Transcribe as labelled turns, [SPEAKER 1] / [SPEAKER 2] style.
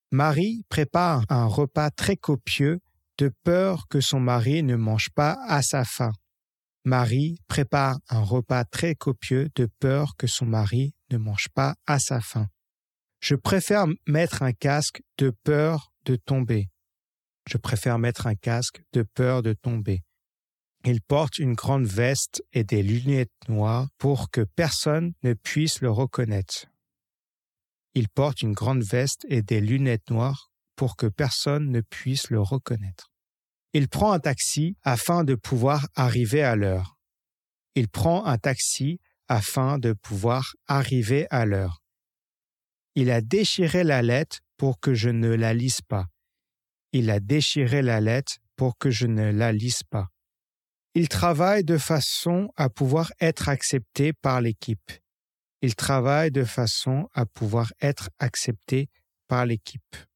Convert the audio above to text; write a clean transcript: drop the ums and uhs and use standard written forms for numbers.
[SPEAKER 1] Marie prépare un repas très copieux de peur que son mari ne mange pas à sa faim. Marie prépare un repas très copieux de peur que son mari ne mange pas à sa faim. Je préfère mettre un casque de peur de tomber. Je préfère mettre un casque de peur de tomber. Il porte une grande veste et des lunettes noires pour que personne ne puisse le reconnaître. Il porte une grande veste et des lunettes noires pour que personne ne puisse le reconnaître. Il prend un taxi afin de pouvoir arriver à l'heure. Il prend un taxi afin de pouvoir arriver à l'heure. Il a déchiré la lettre pour que je ne la lise pas. Il a déchiré la lettre pour que je ne la lise pas. Il travaille de façon à pouvoir être accepté par l'équipe. Il travaille de façon à pouvoir être accepté par l'équipe.